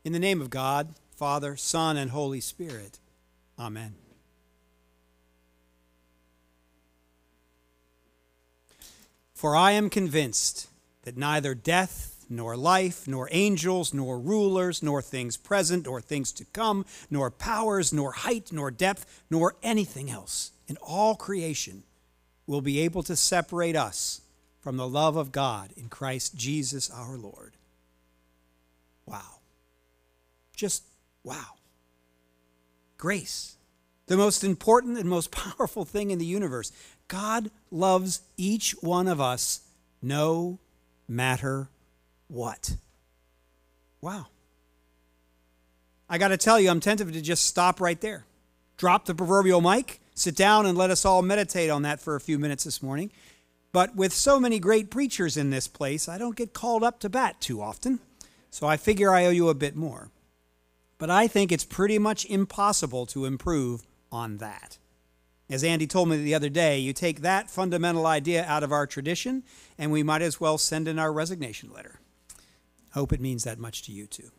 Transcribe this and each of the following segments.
In the name of God, Father, Son, and Holy Spirit. Amen. For I am convinced that neither death, nor life, nor angels, nor rulers, nor things present, or things to come, nor powers, nor height, nor depth, nor anything else in all creation will be able to separate us from the love of God in Christ Jesus our Lord. Wow. Just wow. Grace, the most important and most powerful thing in the universe. God loves each one of us no matter what. Wow. I got to tell you, I'm tempted to just stop right there. Drop the proverbial mic, sit down, and let us all meditate on that for a few minutes this morning. But with so many great preachers in this place, I don't get called up to bat too often. So I figure I owe you a bit more. But I think it's pretty much impossible to improve on that. As Andy told me the other day, you take that fundamental idea out of our tradition, and we might as well send in our resignation letter. Hope it means that much to you too.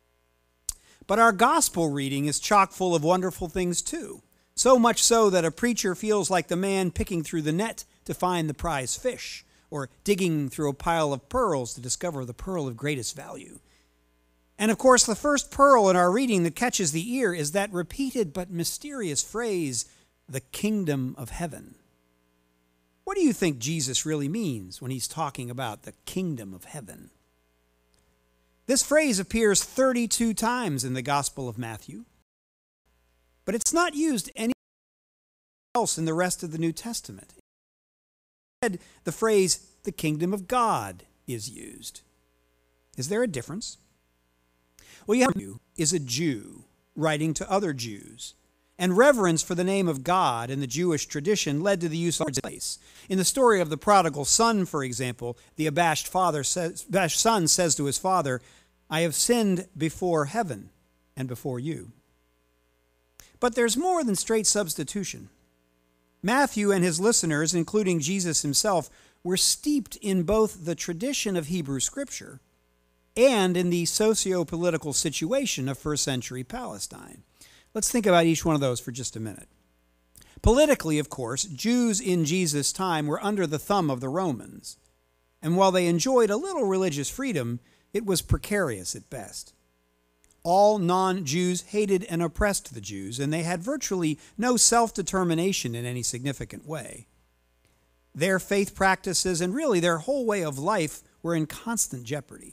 But our gospel reading is chock full of wonderful things too. So much so that a preacher feels like the man picking through the net to find the prize fish, or digging through a pile of pearls to discover the pearl of greatest value. And of course, the first pearl in our reading that catches the ear is that repeated but mysterious phrase, the kingdom of heaven. What do you think Jesus really means when he's talking about the kingdom of heaven? This phrase appears 32 times in the Gospel of Matthew, but it's not used anywhere else in the rest of the New Testament. Instead, the phrase, the kingdom of God, is used. Is there a difference? Well, Matthew is a Jew writing to other Jews, and reverence for the name of God in the Jewish tradition led to the use of place. In the story of the prodigal son, for example, the abashed son says to his father, I have sinned before heaven and before you. But there's more than straight substitution. Matthew and his listeners, including Jesus himself, were steeped in both the tradition of Hebrew Scripture and in the socio-political situation of first-century Palestine. Let's think about each one of those for just a minute. Politically, of course, Jews in Jesus' time were under the thumb of the Romans, and while they enjoyed a little religious freedom, it was precarious at best. All non-Jews hated and oppressed the Jews, and they had virtually no self-determination in any significant way. Their faith practices and really their whole way of life were in constant jeopardy.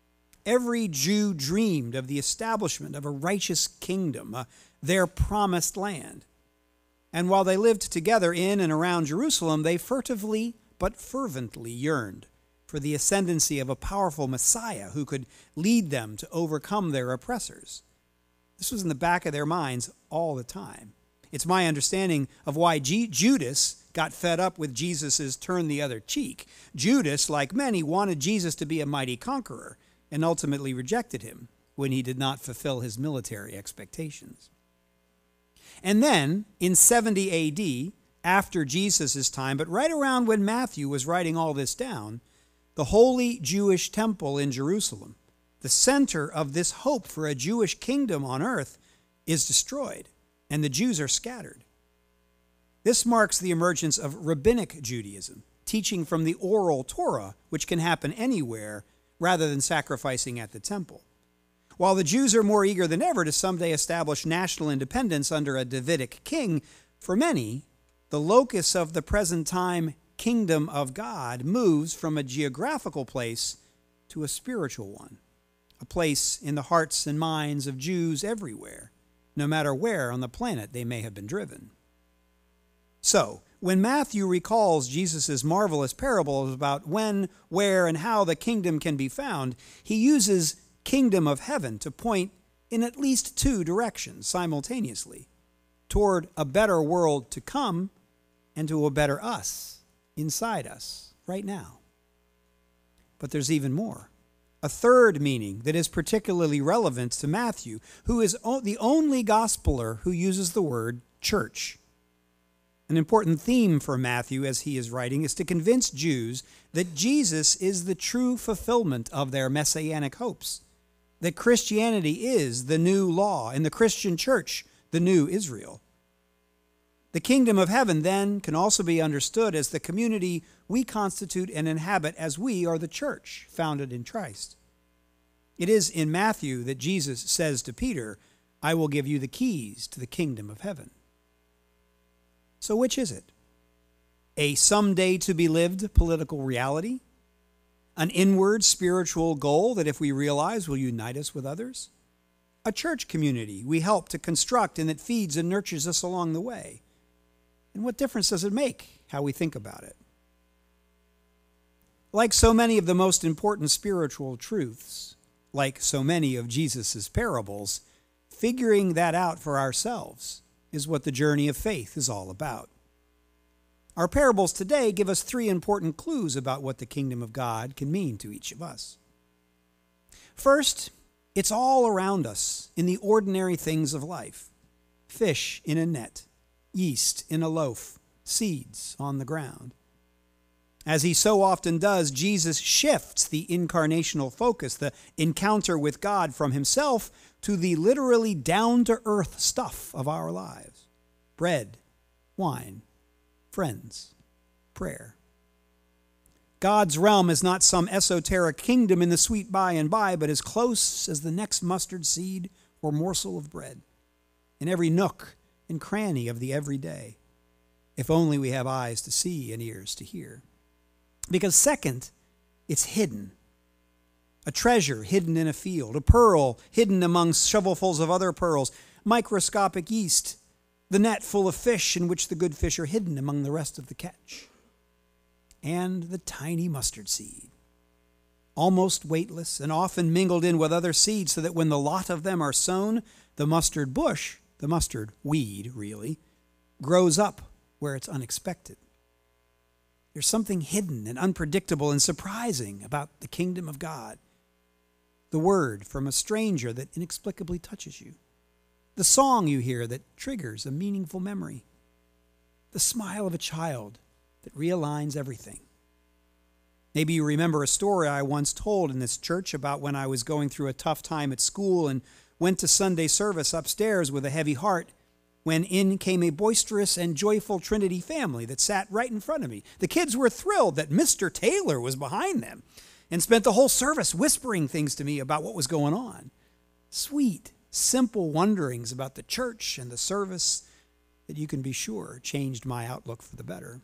Every Jew dreamed of the establishment of a righteous kingdom, their promised land. And while they lived together in and around Jerusalem, they furtively but fervently yearned for the ascendancy of a powerful Messiah who could lead them to overcome their oppressors. This was in the back of their minds all the time. It's my understanding of why Judas got fed up with Jesus' turn the other cheek. Judas, like many, wanted Jesus to be a mighty conqueror and ultimately rejected him when he did not fulfill his military expectations. And then, in 70 A.D., after Jesus' time, but right around when Matthew was writing all this down, the holy Jewish temple in Jerusalem, the center of this hope for a Jewish kingdom on earth, is destroyed, and the Jews are scattered. This marks the emergence of rabbinic Judaism, teaching from the oral Torah, which can happen anywhere rather than sacrificing at the temple. While the Jews are more eager than ever to someday establish national independence under a Davidic king, for many, the locus of the present time kingdom of God moves from a geographical place to a spiritual one, a place in the hearts and minds of Jews everywhere, no matter where on the planet they may have been driven. So, when Matthew recalls Jesus' marvelous parables about when, where, and how the kingdom can be found, he uses kingdom of heaven to point in at least two directions simultaneously, toward a better world to come and to a better us inside us right now. But there's even more. A third meaning that is particularly relevant to Matthew, who is the only gospeler who uses the word church. An important theme for Matthew as he is writing is to convince Jews that Jesus is the true fulfillment of their messianic hopes. that Christianity is the new law and the Christian church the new Israel. The kingdom of heaven then can also be understood as the community we constitute and inhabit as we are the church founded in Christ. It is in Matthew that Jesus says to Peter, "I will give you the keys to the kingdom of heaven." So which is it? A someday to be lived political reality? An inward spiritual goal that, if we realize, will unite us with others? A church community we help to construct and that feeds and nurtures us along the way? And what difference does it make how we think about it? Like so many of the most important spiritual truths, like so many of Jesus' parables, figuring that out for ourselves is what the journey of faith is all about. Our parables today give us 3 important clues about what the kingdom of God can mean to each of us. First, it's all around us in the ordinary things of life. Fish in a net, yeast in a loaf, seeds on the ground. As he so often does, Jesus shifts the incarnational focus, the encounter with God, from himself to the literally down-to-earth stuff of our lives. Bread, wine, friends, prayer. God's realm is not some esoteric kingdom in the sweet by and by, but as close as the next mustard seed or morsel of bread, in every nook and cranny of the everyday, if only we have eyes to see and ears to hear. Because second, it's hidden. A treasure hidden in a field, a pearl hidden among shovelfuls of other pearls, microscopic yeast, the net full of fish in which the good fish are hidden among the rest of the catch. And the tiny mustard seed, almost weightless and often mingled in with other seeds so that when the lot of them are sown, the mustard bush, the mustard weed really, grows up where it's unexpected. There's something hidden and unpredictable and surprising about the kingdom of God. The word from a stranger that inexplicably touches you. The song you hear that triggers a meaningful memory. The smile of a child that realigns everything. Maybe you remember a story I once told in this church about when I was going through a tough time at school and went to Sunday service upstairs with a heavy heart, when in came a boisterous and joyful Trinity family that sat right in front of me. The kids were thrilled that Mr. Taylor was behind them and spent the whole service whispering things to me about what was going on. Sweet, simple wonderings about the church and the service that you can be sure changed my outlook for the better.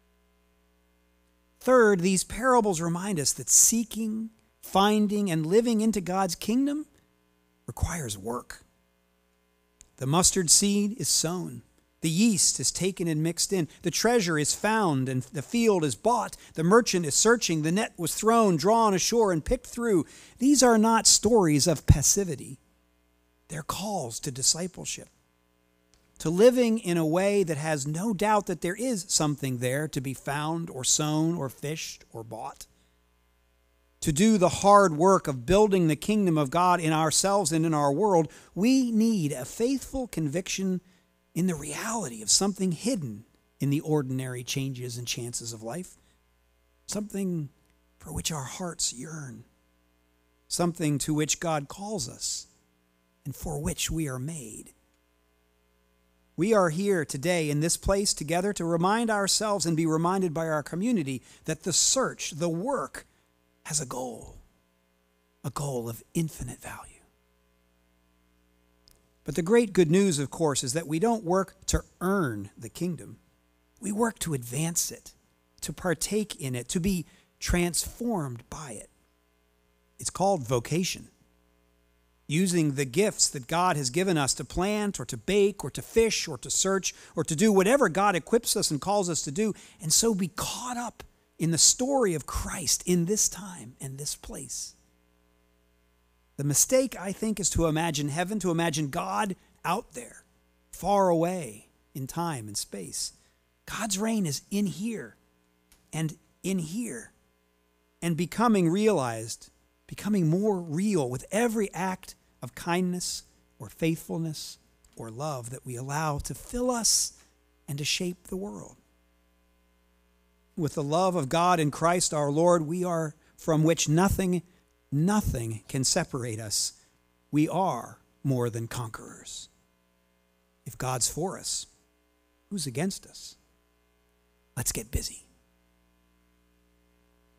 Third, these parables remind us that seeking, finding, and living into God's kingdom requires work. The mustard seed is sown. The yeast is taken and mixed in. The treasure is found and the field is bought. The merchant is searching. The net was thrown, drawn ashore, and picked through. These are not stories of passivity. They're calls to discipleship, to living in a way that has no doubt that there is something there to be found or sown or fished or bought. To do the hard work of building the kingdom of God in ourselves and in our world, we need a faithful conviction in the reality of something hidden in the ordinary changes and chances of life, something for which our hearts yearn, something to which God calls us and for which we are made. We are here today in this place together to remind ourselves and be reminded by our community that the search, the work, has a goal of infinite value. But the great good news, of course, is that we don't work to earn the kingdom. We work to advance it, to partake in it, to be transformed by it. It's called vocation. Using the gifts that God has given us to plant or to bake or to fish or to search or to do whatever God equips us and calls us to do, and so be caught up in the story of Christ in this time and this place. The mistake, I think, is to imagine heaven, to imagine God out there, far away in time and space. God's reign is in here and becoming realized, becoming more real with every act of kindness or faithfulness or love that we allow to fill us and to shape the world. With the love of God in Christ our Lord, we are from which nothing can separate us we are more than conquerors. If God's for us, who's against us? Let's get busy.